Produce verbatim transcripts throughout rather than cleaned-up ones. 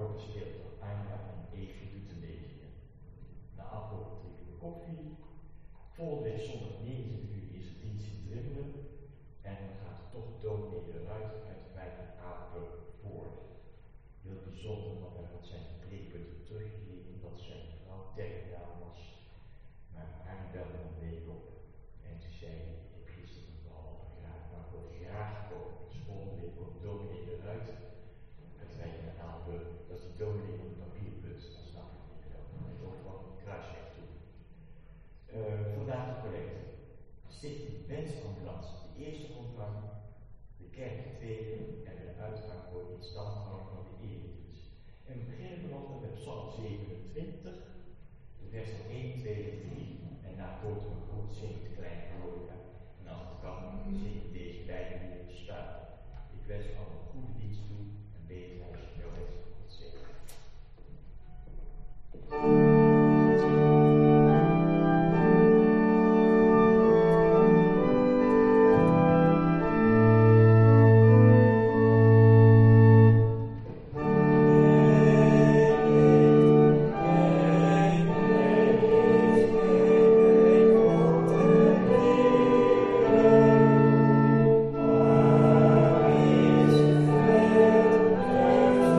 worden gespeeld door Anja en Eefje Butenbeke. Na afloop drinken we koffie. Volgende week zondag negentien uur is het dienst in Drimmelen. En dan gaat er toch dominee de Ruiter uit de wijk van Apeldoorn voor. Heel bijzonder, want hij had zijn preekpunten teruggegeven omdat zijn vrouw terminaal was. Maar Arnie belde een week op en ze zei: ik heb gisteren behalve graag, maar ik wil graag komen. Dus volgende week komt dominee de Ruiter uit de wijk van Apeldoorn. Dat is die dominee van de papierput, dat snap ik niet wel. Dat is ook van kruisweg toe. Uh, vandaag de collecte. Stichting Wensambulance, de eerste omgang, de kerk de tweede en de uitgang voor de instandhouding van de eredienst. En we beginnen vanochtend met Psalm zevenentwintig, de versen één, twee en drie. En na hoort we goed zingt klein Gloria. En als het kan, zingen deze beide liederen staan. Ik wens u allemaal een goede dienst toe en beter als je jou met God zegt. Thank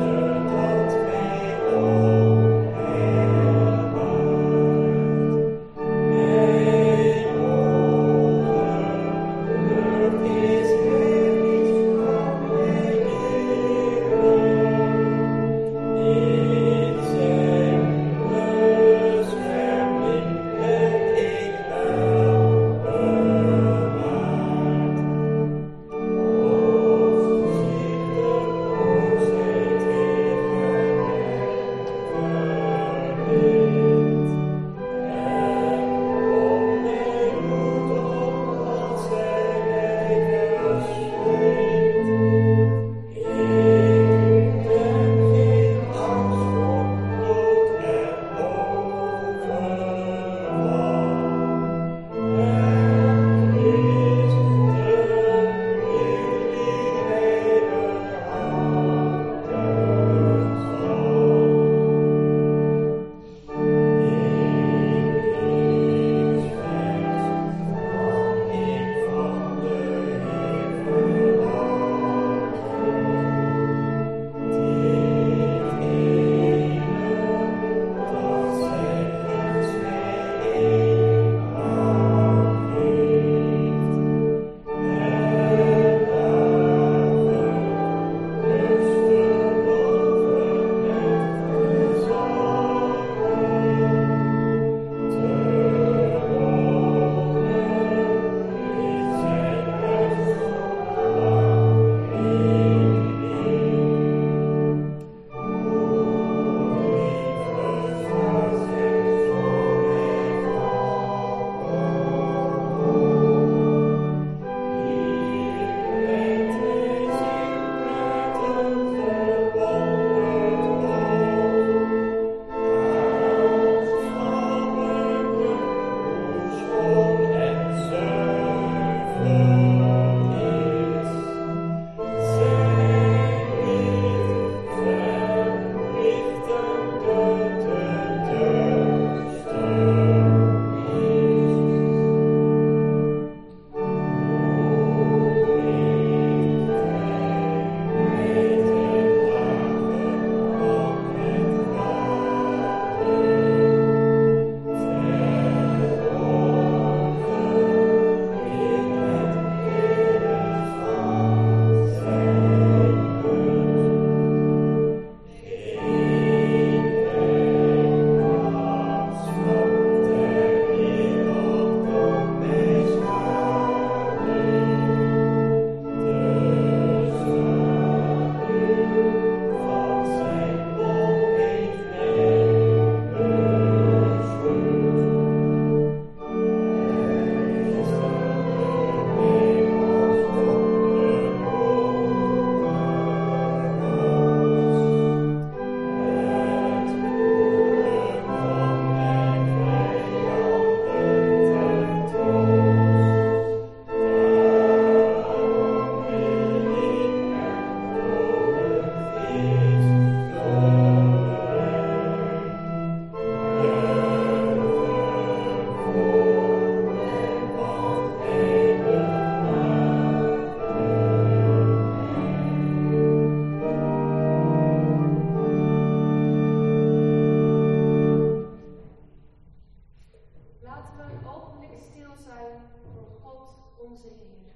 onze Heer.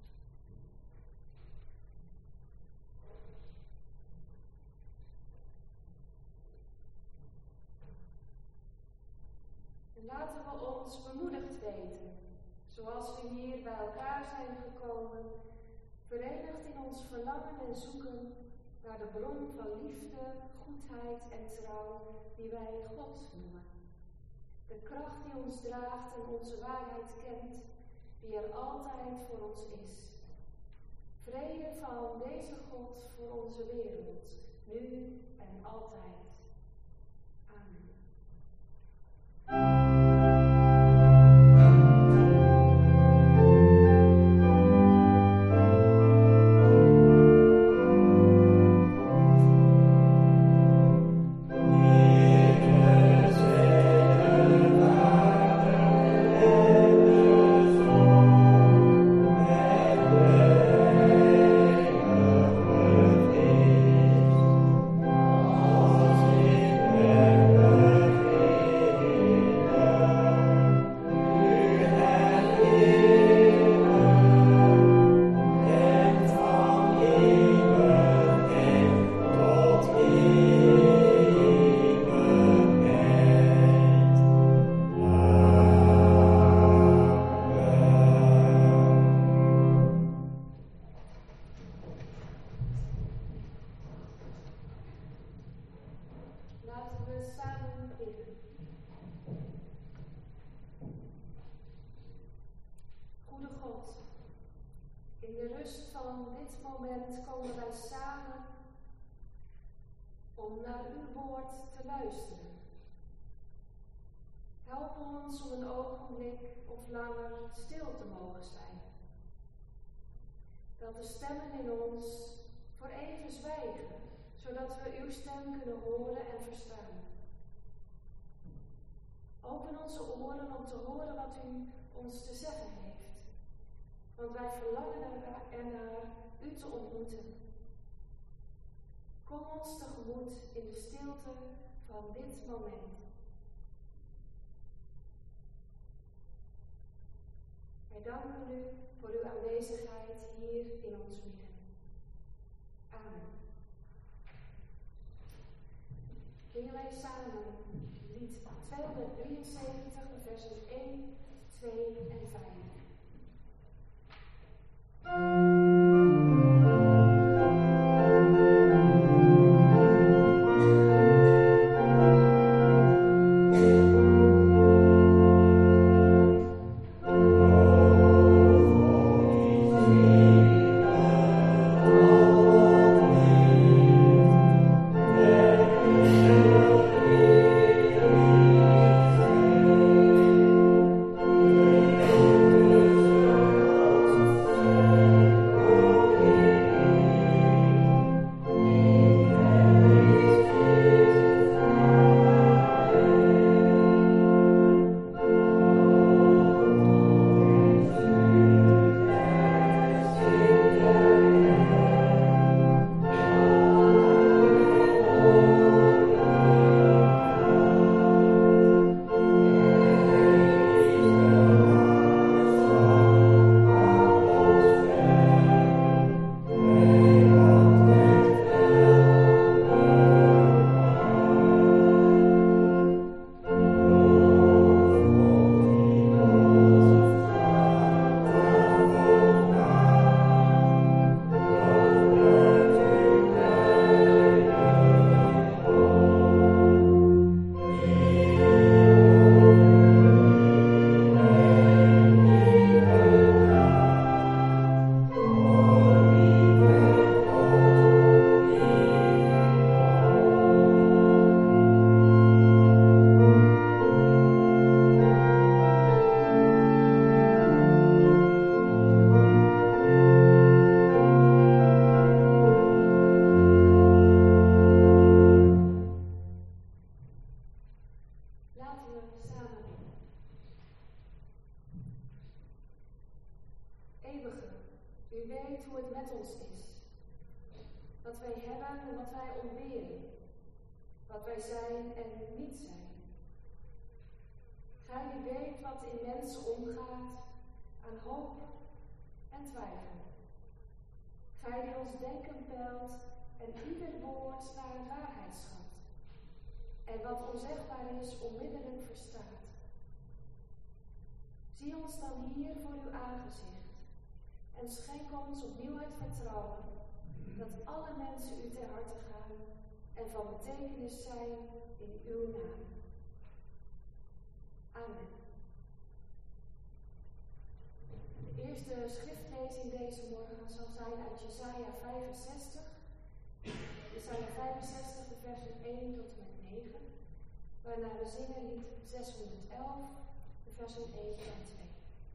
En laten we ons bemoedigd weten, zoals we hier bij elkaar zijn gekomen, verenigd in ons verlangen en zoeken naar de bron van liefde, goedheid en trouw die wij God noemen. De kracht die ons draagt en onze waarheid kent, die er altijd voor ons is. Vrede van deze God voor onze wereld, nu en altijd. Amen. Laten we samen bidden. Goede God, in de rust van dit moment komen wij samen om naar uw woord te luisteren. Help ons om een ogenblik of langer stil te mogen zijn. Dat de stemmen in ons voor even zwijgen, zodat we uw stem kunnen horen en verstaan. Open onze oren om te horen wat u ons te zeggen heeft, want wij verlangen ernaar u te ontmoeten. Kom ons tegemoet in de stilte van dit moment. Wij danken u voor uw aanwezigheid hier in ons midden. Amen. Zingen wij samen lied tweehonderddrieënzeventig, versen één, twee en vijf. U weet hoe het met ons is. Wat wij hebben en wat wij ontberen. Wat wij zijn en niet zijn. Gij die weet wat in mensen omgaat aan hoop, en twijfel. Gij die ons denken peilt en ieder woord naar een waarheid schat. En wat onzegbaar is, onmiddellijk verstaat. Zie ons dan hier voor uw aangezicht en schenk ons opnieuw het vertrouwen dat alle mensen u ter harte gaan en van betekenis zijn in uw naam. Amen. De eerste schriftlezing deze morgen zal zijn uit Jesaja vijfenzestig. Jesaja vijfenzestig, de versen één tot en met negen. Waarna we zingen lied zeshonderdelf, de versen één en twee.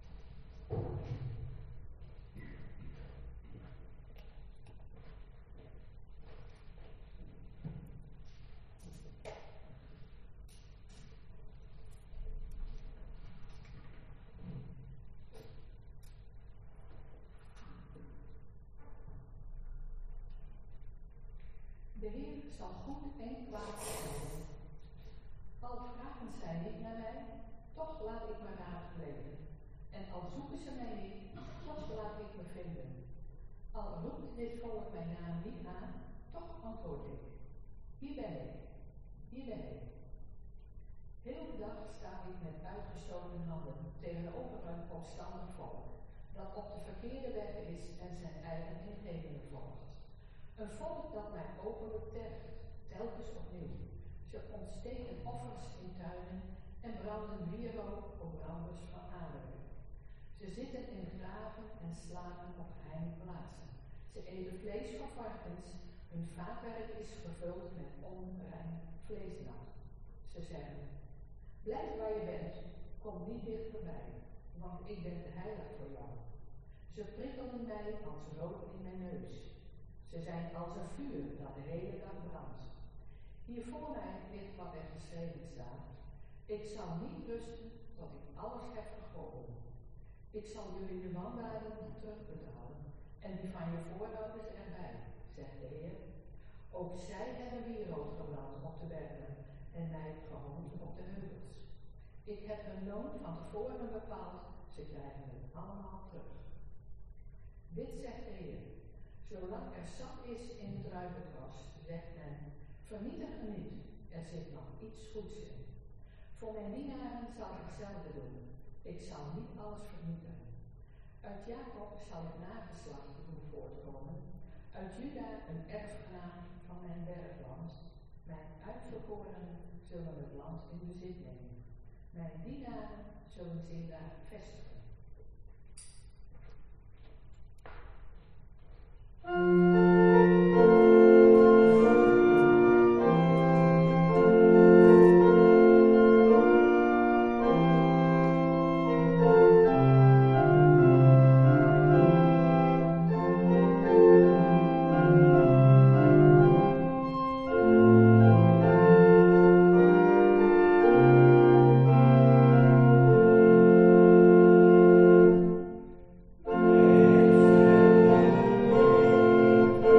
De Heer zal goed en kwaad zijn. Al vragen zij niet naar mij, toch laat ik mijn raad plegen. En al zoeken ze mij niet, toch laat ik me vinden. Al roept dit volk mijn naam niet aan, toch antwoord ik. Hier ben ik, hier ben ik. Heel de dag sta ik met uitgestoken handen tegenover een opstandig volk, dat op de verkeerde weg is en zijn eigen ingevingen volgt. Een volk dat mij openlijk tergt, telkens opnieuw. Ze ontsteken offers in tuinen en branden wierook op branders van aarde. Ze zitten in graven en slapen op geheime plaatsen. Ze eten vlees van varkens, hun vaatwerk is gevuld met onrein vleesnat. Ze zeggen, blijf waar je bent, kom niet dichterbij, want ik ben te heilig voor jou. Ze prikkelden mij als rook in mijn neus. Ze zijn als een vuur dat de hele dag brandt. Hier voor mij ligt wat er geschreven staat. Ik zal niet rusten tot ik alles heb gegolden. Ik zal jullie de wandaden terugbetalen en die van je voorouders erbij, zegt de Heer. Ook zij hebben wierook gebrand op de bergen en mij gehoond op de heuvels. Ik heb hun loon van tevoren bepaald, ze krijgen het allemaal terug. Dit zegt de Heer. Zolang er sap is in het druivengras, zegt men, vernietig het niet, er zit nog iets goeds in. Voor mijn dienaren zal ik hetzelfde doen. Ik zal niet alles vernietigen. Uit Jacob zal ik nageslachten doen voortkomen, uit Juda een erfgenaam van mijn bergland. Mijn uitverkorenen zullen het land in bezit nemen. Mijn dienaren zullen zich daar vestigen. Amen.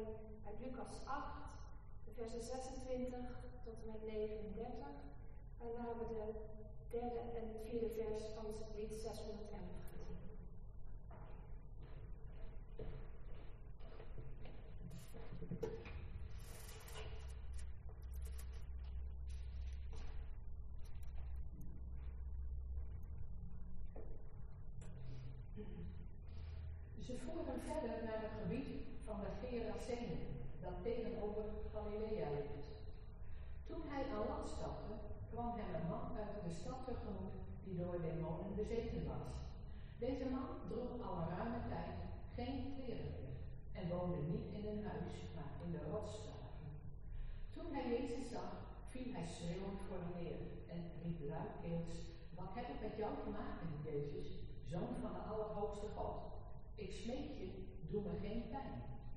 uit Lucas acht, de versen zesentwintig tot en met negenendertig, waarna we de derde en vierde vers van het lied zeshonderdelf gaan zingen. Ze voeren verder naar het gebied van de Gerasenen, dat tegenover Galilea ligt. Toen hij aan land stapte, kwam hem een man uit de stad tegemoet die door demonen bezeten was. Deze man droeg al een ruime tijd geen kleren meer en woonde niet in een huis, maar in de rotsstraten. Toen hij Jezus zag, viel hij schreeuwend voor hem neer en riep luidkeels: "Wat heb ik met jou te maken, Jezus, Zoon van de Allerhoogste God? Ik smeek je, doe me geen pijn."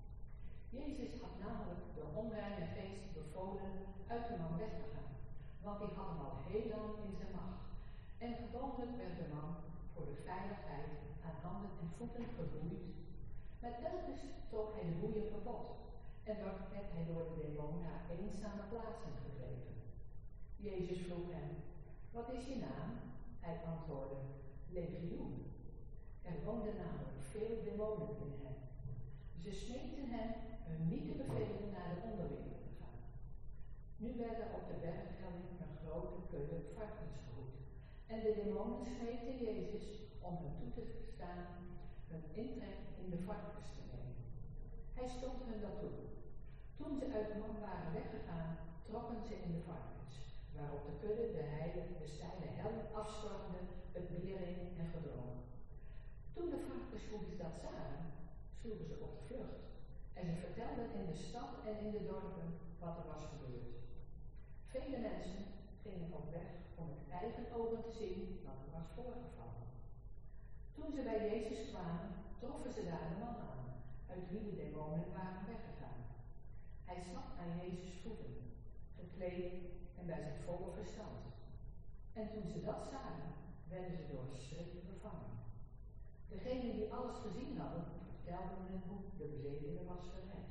Jezus had namelijk de onreine geest bevolen uit de man weg te gaan, want die had hem al heel lang in zijn macht. En gewoonlijk werd de man voor de veiligheid aan handen en voeten geboeid. Maar telkens trok hij de boeien kapot en werd hij door de demon naar eenzame plaatsen gedreven. Jezus vroeg hem: "Wat is je naam?" Hij antwoordde: "Legioen." Er woonden namelijk veel demonen in hem. Ze smeekten hem hun niet te bevelen naar de onderwereld te gaan. Nu werden op de berghelling een grote kudde varkens gehoed. En de demonen smeekten Jezus om hen toe te staan hun intrek in de varkens te nemen. Hij stond hen dat toe. Toen ze uit de man waren weggegaan, trokken ze in de varkens, waarop de kudde de, heile, de steile helling afstormde, het meer in en verdronk. Toen de varkenshoeders dat zagen, sloegen ze op de vlucht. En ze vertelden in de stad en in de dorpen wat er was gebeurd. Vele mensen gingen op weg om met eigen ogen te zien wat er was voorgevallen. Toen ze bij Jezus kwamen, troffen ze daar de man aan, uit wie de demonen waren weggegaan. Hij zat aan Jezus' voeten, gekleed en bij zijn volle verstand. En toen ze dat zagen, werden ze door schrik bevangen. Degenen die alles gezien hadden, vertelden hen hoe de bezetene was gered.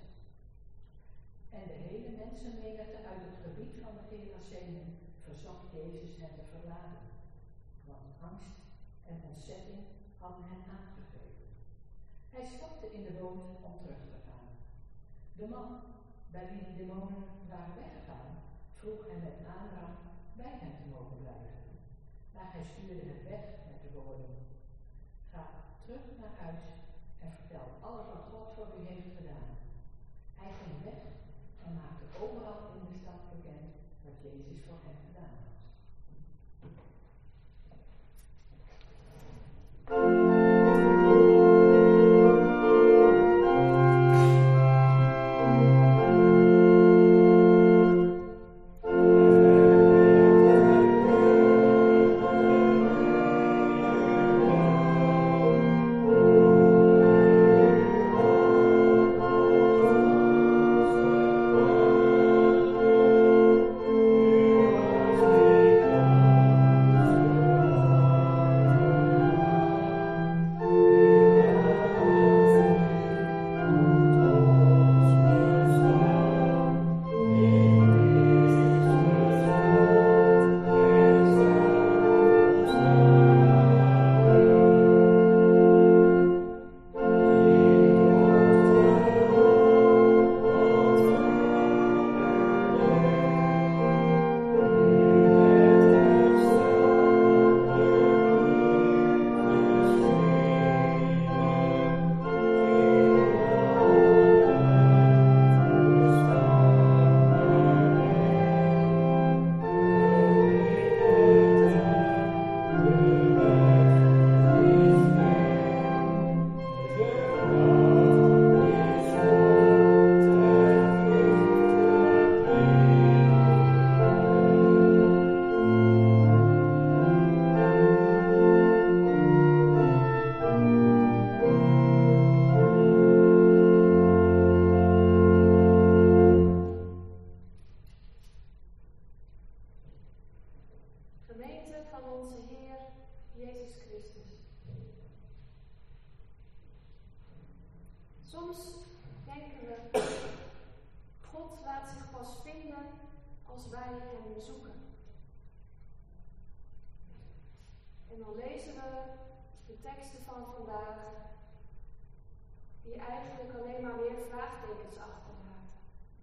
En de hele mensenmenigte uit het gebied van de Gerasenen verzocht Jezus hen te verlaten, want angst en ontzetting hadden hen aangegrepen. Hij stapte in de boot om terug te gaan. De man, bij wie de demonen waren weggegaan, vroeg hem met aandrang bij hem te mogen blijven. Maar hij stuurde hem weg met de woorden: "Ga terug naar huis en vertel alles wat God voor u heeft gedaan." Hij ging weg en maakte overal in de stad bekend wat Jezus voor hem gedaan had. Thank wij hem zoeken. En dan lezen we de teksten van vandaag, die eigenlijk alleen maar weer vraagtekens achterlaten.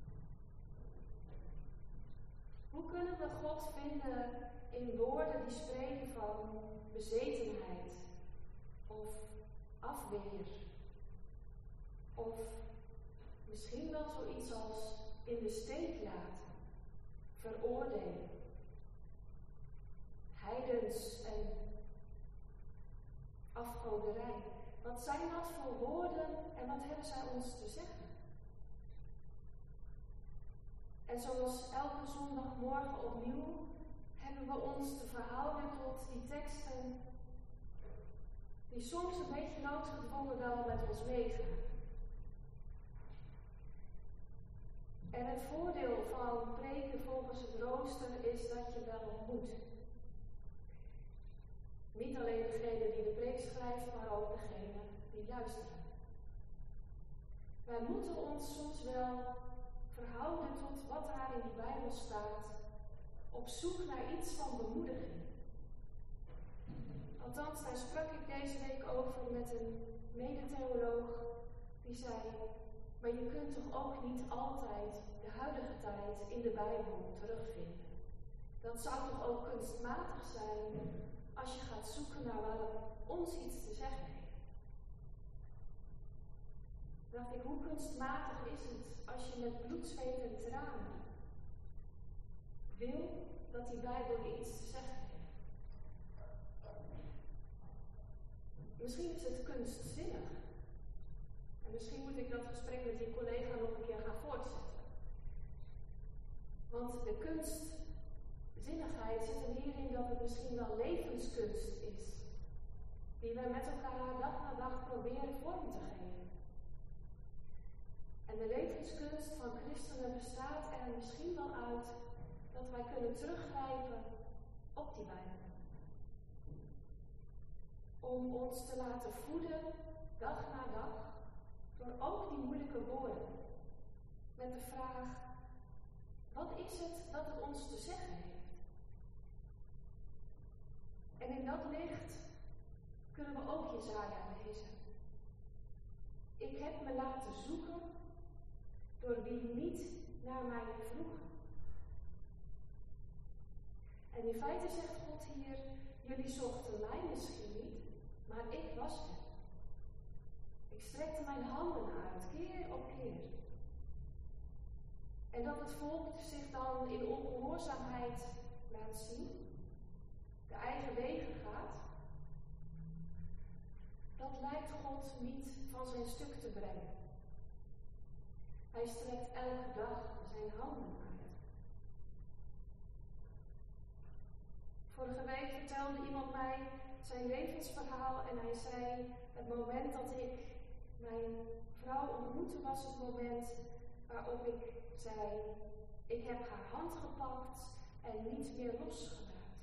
Hoe kunnen we God vinden in woorden die spreken van bezetenheid of afweer? Of misschien wel zoiets als in de steek laten, veroordelen, heidens en afgoderij. Wat zijn dat voor woorden en wat hebben zij ons te zeggen? En zoals elke zondagmorgen opnieuw hebben we ons te verhouden tot die teksten die soms een beetje noodgedwongen wel met ons meegaan. En het voordeel van preken volgens het rooster is dat je wel moet. Niet alleen degene die de preek schrijft, maar ook degene die luisteren. Wij moeten ons soms wel verhouden tot wat daar in de Bijbel staat, op zoek naar iets van bemoediging. Althans, daar sprak ik deze week over met een medetheoloog die zei, maar je kunt toch ook niet altijd de huidige tijd in de Bijbel terugvinden. Dat zou toch ook kunstmatig zijn als je gaat zoeken naar waar het ons iets te zeggen heeft. Dacht ik, hoe kunstmatig is het als je met bloed, zweet en tranen wil dat die Bijbel je iets te zeggen heeft? Misschien is het kunstzinnig. En misschien moet ik dat gesprek met die collega nog een keer gaan voortzetten. Want de kunstzinnigheid zit er hierin dat het misschien wel levenskunst is. Die we met elkaar dag na dag proberen vorm te geven. En de levenskunst van christenen bestaat er misschien wel uit dat wij kunnen teruggrijpen op die Bijbel. Om ons te laten voeden, dag na dag, door ook die moeilijke woorden. Met de vraag, wat is het dat het ons te zeggen heeft? En in dat licht kunnen we ook Jesaja lezen. Ik heb me laten zoeken door wie niet naar mij vroegen. En in feite zegt God hier, jullie zochten mij misschien niet, maar ik was er. Ik strekte mijn handen uit, keer op keer. En dat het volk zich dan in ongehoorzaamheid laat zien, de eigen wegen gaat, dat lijkt God niet van zijn stuk te brengen. Hij strekt elke dag zijn handen uit. Vorige week vertelde iemand mij zijn levensverhaal en hij zei, het moment dat ik mijn vrouw ontmoette was het moment waarop ik zei, ik heb haar hand gepakt en niet meer losgelaten.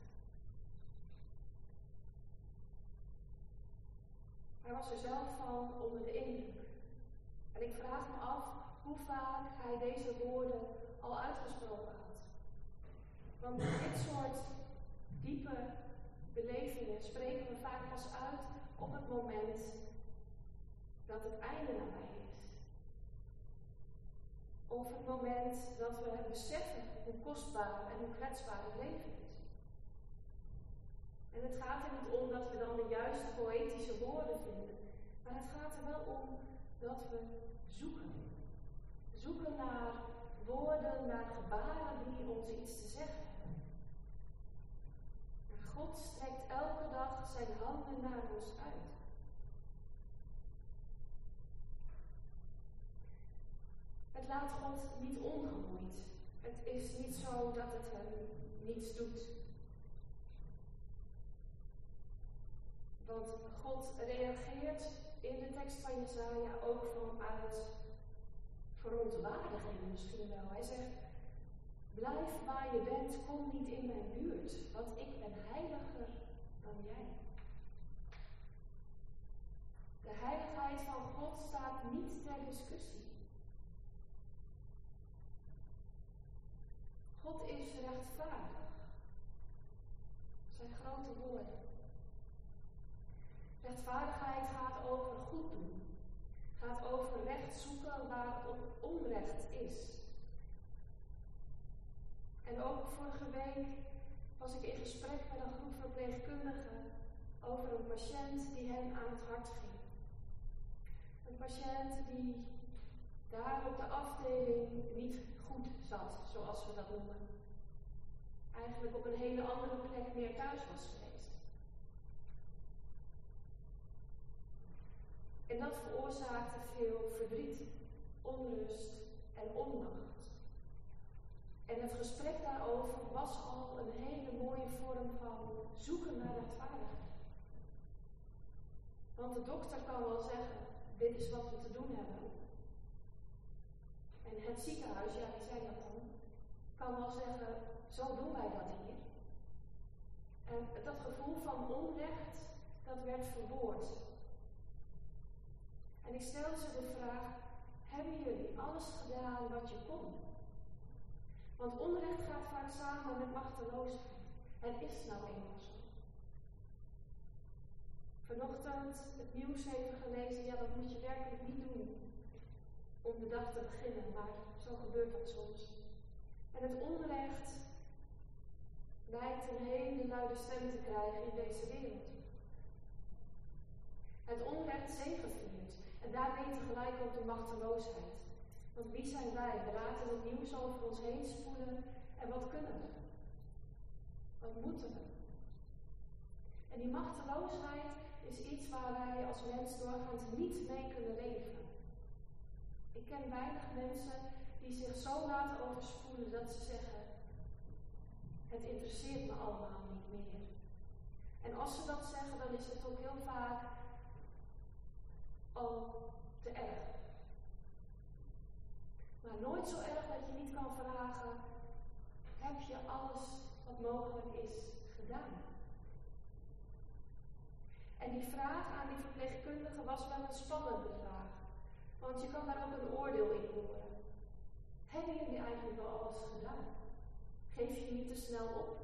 Hij was er zelf van onder de indruk. En ik vraag me af hoe vaak hij deze woorden al uitgesproken had. Want dit soort diepe belevingen spreken we vaak pas uit op het moment dat het einde nabij is. Of het moment dat we beseffen hoe kostbaar en hoe kwetsbaar het leven is. En het gaat er niet om dat we dan de juiste poëtische woorden vinden, maar het gaat er wel om dat we zoeken. Zoeken naar woorden, naar gebaren die ons iets te zeggen hebben. En God strekt elke dag zijn handen naar ons uit. Het laat God niet ongemoeid. Het is niet zo dat het hem niets doet. Want God reageert in de tekst van Jesaja ook vanuit verontwaardiging misschien wel. Hij zegt, blijf waar je bent, kom niet in mijn buurt, want ik ben heiliger dan jij. De heiligheid van God staat niet ter discussie. God is rechtvaardig. grote woorden. Rechtvaardigheid gaat over goed doen. Gaat over recht zoeken waar onrecht is. En ook vorige week was ik in gesprek met een groep verpleegkundigen over een patiënt die hen aan het hart ging. Een patiënt die daar op de afdeling niet goed zat, zoals we dat noemen. Eigenlijk op een hele andere plek meer thuis was geweest. En dat veroorzaakte veel verdriet, onrust en onmacht. En het gesprek daarover was al een hele mooie vorm van zoeken naar rechtvaardigheid. Want de dokter kan wel zeggen, dit is wat we te doen hebben. En het ziekenhuis, ja, wie zei dat dan? Kan wel zeggen, zo doen wij dat hier. En dat gevoel van onrecht, dat werd verwoord. En ik stelde ze de vraag, hebben jullie alles gedaan wat je kon? Want onrecht gaat vaak samen met machteloosheid. Het is nou eenmaal zo. Vanochtend het nieuws even gelezen, ja, dat moet je werkelijk niet doen om de dag te beginnen, maar zo gebeurt dat soms. En het onrecht lijkt een hele luide stem te krijgen in deze wereld. Het onrecht zegeviert en daarmee tegelijk ook de machteloosheid. Want wie zijn wij? We laten het nieuws over ons heen spoelen en wat kunnen we? Wat moeten we? En die machteloosheid is iets waar wij als mens doorgaans niet mee kunnen leven. Ik ken weinig mensen die zich zo laten overspoelen dat ze zeggen, het interesseert me allemaal niet meer. En als ze dat zeggen, dan is het ook heel vaak al te erg. Maar nooit zo erg dat je niet kan vragen, heb je alles wat mogelijk is gedaan? En die vraag aan die verpleegkundige was wel een spannende vraag. Want je kan daar ook een oordeel in horen. Hebben jullie eigenlijk wel alles gedaan? Geef je niet te snel op?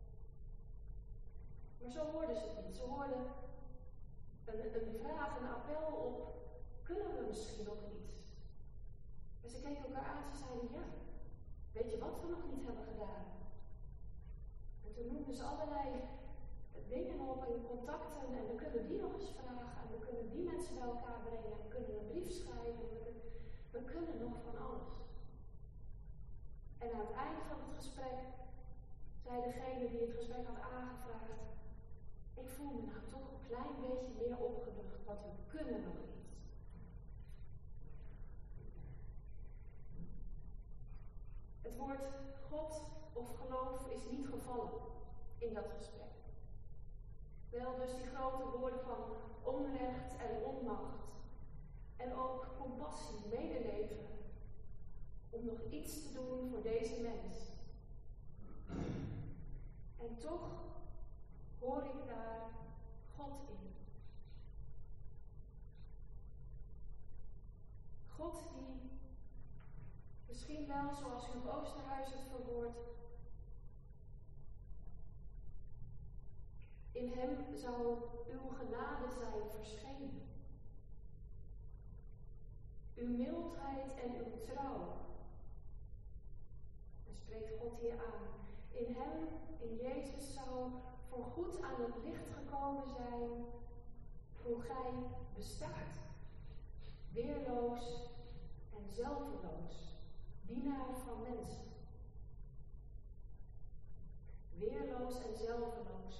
Maar zo hoorden ze het niet. Ze hoorden een, een vraag, een appel op, kunnen we misschien nog iets? En ze keken elkaar aan en ze zeiden ja. Weet je wat we nog niet hebben gedaan? En toen noemden ze allerlei dingen op en contacten en we kunnen die nog eens vragen en we kunnen die mensen bij elkaar brengen en we kunnen een brief schrijven en we kunnen, we kunnen nog van alles. En aan het eind van het gesprek zei degene die het gesprek had aangevraagd, ik voel me nou toch een klein beetje meer opgelucht, want we kunnen nog iets. Het woord God of geloof is niet gevallen in dat gesprek. Wel dus die grote woorden van onrecht en onmacht. En ook compassie, medeleven. Om nog iets te doen voor deze mens. En toch hoor ik daar God in. God die misschien wel, zoals Huub Oosterhuis het verwoordt, in hem zou uw genade zijn verschenen. Uw mildheid en uw trouw. En spreekt God hier aan. In hem, in Jezus, zou voorgoed aan het licht gekomen zijn hoe gij bestaat. Weerloos en zelfeloos. Dienaar van mensen. Weerloos en zelfeloos.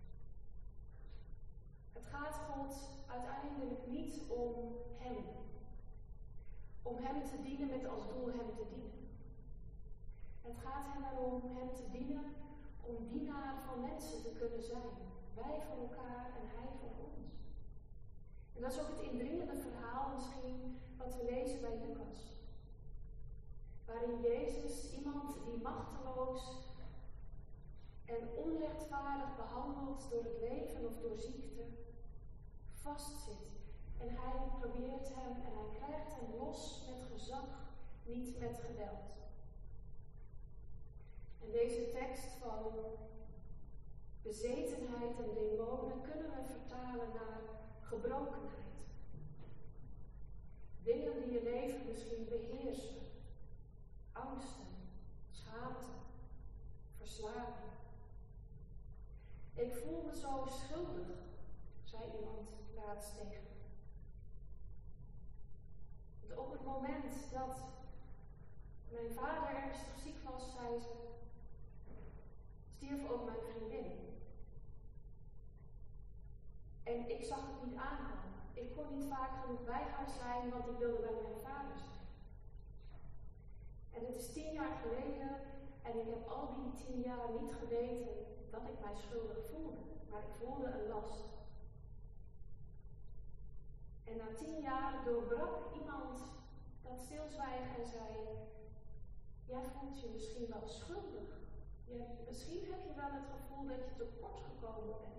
Het gaat God uiteindelijk niet om hem. Om hem te dienen met als doel hem te dienen. Het gaat hem erom hem te dienen om dienaar van mensen te kunnen zijn. Wij voor elkaar en hij voor ons. En dat is ook het indringende verhaal misschien wat we lezen bij Lucas. Waarin Jezus iemand die machteloos en onrechtvaardig behandeld door het leven of door ziekte vastzit. En hij probeert hem en hij krijgt hem los met gezag, niet met geweld. En deze tekst van Bezetenheid en demonen kunnen we vertalen naar gebrokenheid. Dingen die je leven misschien beheersen. Angsten, schaamte, verslaving. Ik voel me zo schuldig, zei iemand laatst tegen me. Want op het moment dat mijn vader ernstig ziek was, zei ze, stierf ook mijn vriendin. En ik zag het niet aankomen. Ik kon niet vaak genoeg bij haar zijn, want ik wilde bij mijn vader zijn. En het is tien jaar geleden en ik heb al die tien jaar niet geweten dat ik mij schuldig voelde. Maar ik voelde een last. En na tien jaar doorbrak iemand dat stilzwijgen en zei, jij voelt je misschien wel schuldig. Je, misschien heb je wel het gevoel dat je tekort gekomen bent.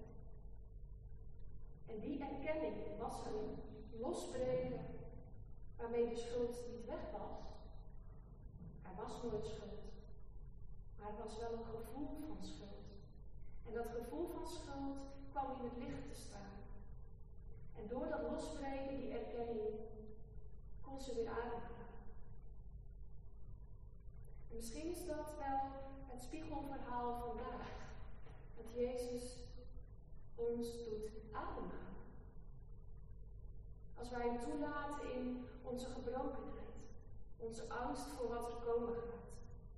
En die erkenning was een losbreken waarmee de schuld niet weg was. Er was nooit schuld, maar er was wel een gevoel van schuld. En dat gevoel van schuld kwam in het licht te staan. En door dat losbreken, die erkenning, kon ze weer ademhalen. En misschien is dat wel het spiegelverhaal vandaag. Dat Jezus ons doet ademhalen. Als wij hem toelaten in onze gebrokenheid. Onze angst voor wat er komen gaat.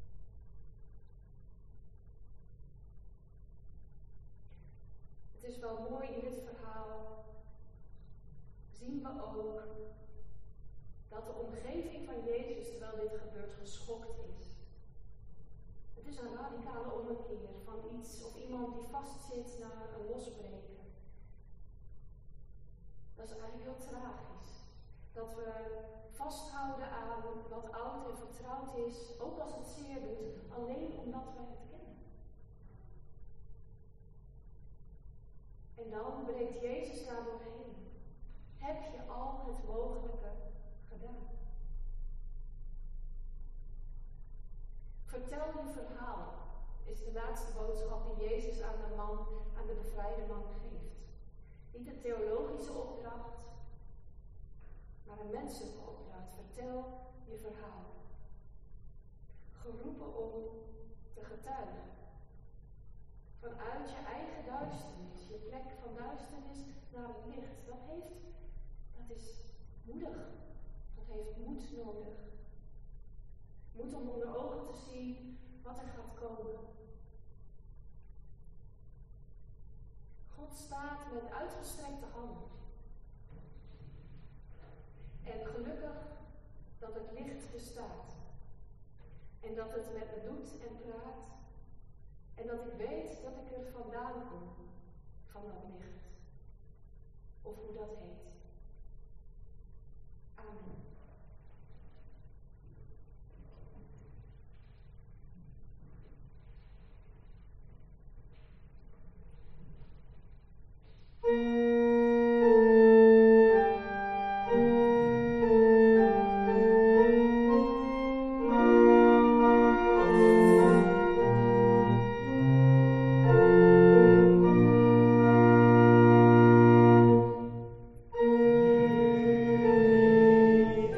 Het is wel mooi in dit verhaal. Zien we ook dat de omgeving van Jezus, terwijl dit gebeurt, geschokt is. Het is een radicale ommekeer van iets of iemand die vastzit naar een losbreken. Dat is eigenlijk heel tragisch. Dat we vasthouden aan wat oud en vertrouwd is, ook als het zeer doet, alleen omdat wij het kennen. En dan breekt Jezus daar doorheen. Heb je al het mogelijke gedaan? Vertel je verhaal, is de laatste boodschap die Jezus aan de man, aan de bevrijde man geeft. Niet een theologische opdracht, maar een menselijke opdracht. Vertel je verhaal. Geroepen om te getuigen. Vanuit je eigen duisternis, je plek van duisternis naar het licht. Dat heeft, dat is moedig. Dat heeft moed nodig. Moed om onder ogen te zien wat er gaat komen. God staat met uitgestrekte handen. En gelukkig dat het licht bestaat. En dat het met me doet en praat. En dat ik weet dat ik er vandaan kom. Van dat licht. Of hoe dat heet. Amen. Amen.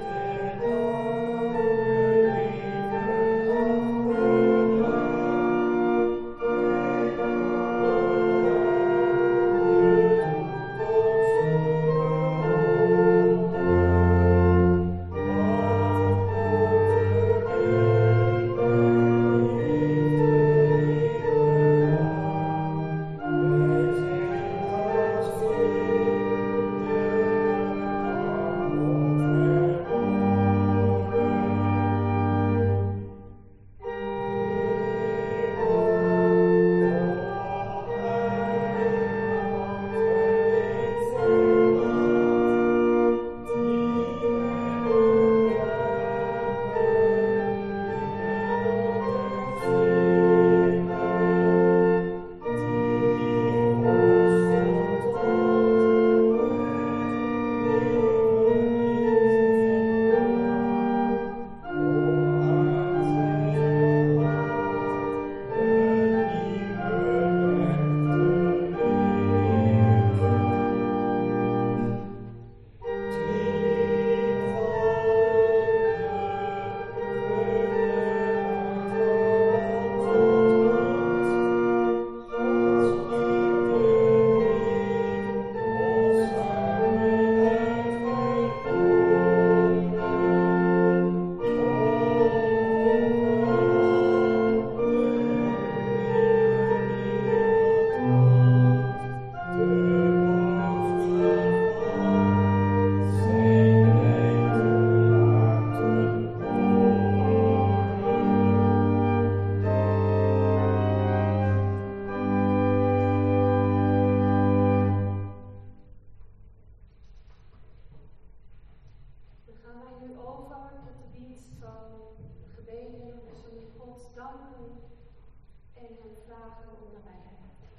dienst van gebeden, zullen we God danken en hem vragen om nabijheid.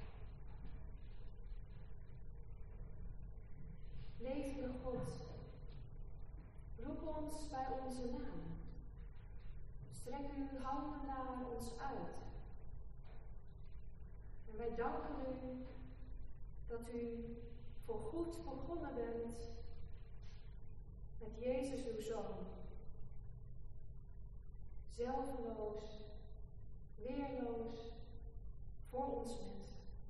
Levende God, roep ons bij onze naam. Strek uw handen naar ons uit. En wij danken u dat u voorgoed begonnen bent met Jezus uw Zoon. Zelfloos, weerloos, voor ons bent.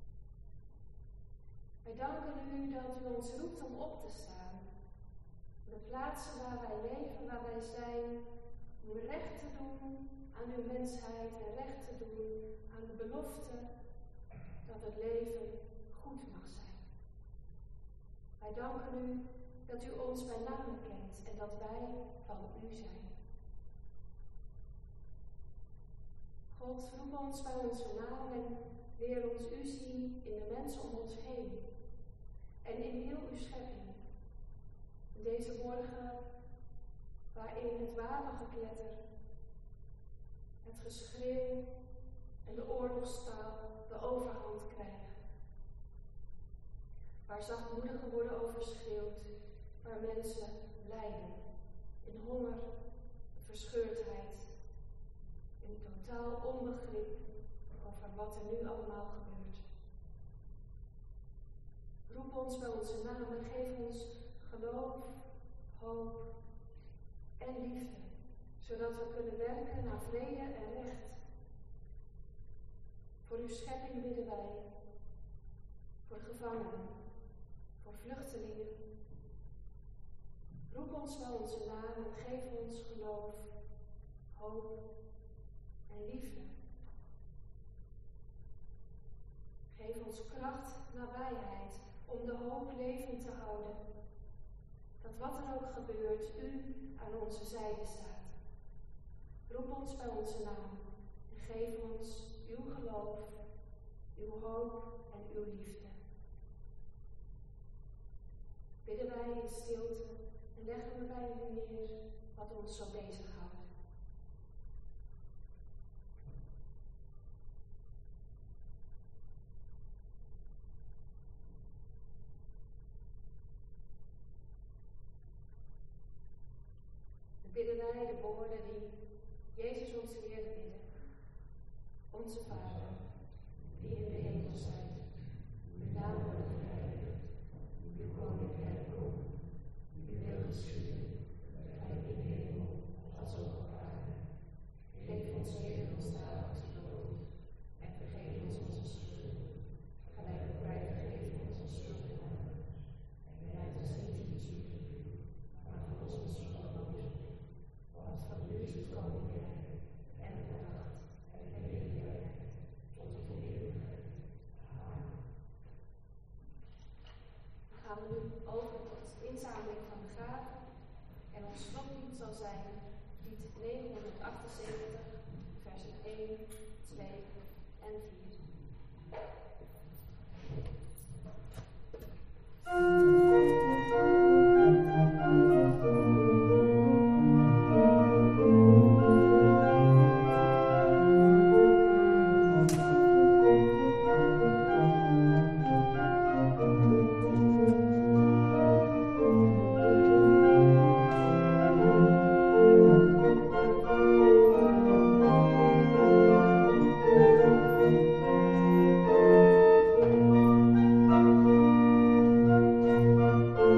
Wij danken u dat u ons roept om op te staan. De plaatsen waar wij leven, waar wij zijn, om recht te doen aan uw mensheid en recht te doen aan de belofte dat het leven goed mag zijn. Wij danken u dat u ons bij naam kent en dat wij van u zijn. God, roep ons bij onze naam en leer ons u zien in de mensen om ons heen en in heel uw schepping. In deze morgen waarin het wapengekletter, het geschreeuw en de oorlogstaal de overhand krijgen. Waar zachtmoedigen worden overschreeuwd, waar mensen lijden, in honger, verscheurdheid, in totaal onbegrip over wat er nu allemaal gebeurt. Roep ons bij onze naam en geef ons geloof, hoop en liefde, zodat we kunnen werken naar vrede en recht. Voor uw schepping bidden wij, voor gevangenen, voor vluchtelingen. Roep ons bij onze naam en geef ons geloof, hoop en liefde. Geef ons kracht, nabijheid, om de hoop levend te houden. Dat wat er ook gebeurt, u aan onze zijde staat. Roep ons bij onze naam en geef ons uw geloof, uw hoop en uw liefde. Bidden wij in stilte en leggen we bij u neer wat ons zo bezighoudt. Bidden wij de woorden die Jezus ons leerde bidden. Onze Vader, die in de hemel zijt, uw naam wordt geheiligd, uw koninkrijk komt, uw wil geschieden, gelijk in de hemel als ook op aarde. Geef ons heden ons dagelijks brood en vergeef ons onze schulden, gelijk ook wij vergeven onze schuldenaren. En leid ons niet in bezoeking, maar verlos ons van het böse. Want van u is het koninkrijk en de kracht en de heerlijkheid tot in de eeuwigheid. Amen. Dan gaan we nu over tot de inzameling van de gaven. En ons slotlied zal zijn lied negenhonderdachtenzeventig, versen één, twee en vier. Thank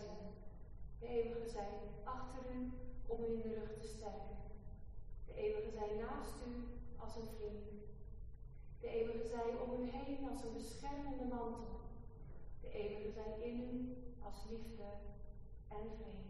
wijzen. De eeuwige zij achter u om u in de rug te sterken. De eeuwige zij naast u als een vriend. De eeuwige zij om u heen als een beschermende mantel. De eeuwige zij in u als liefde en vrede.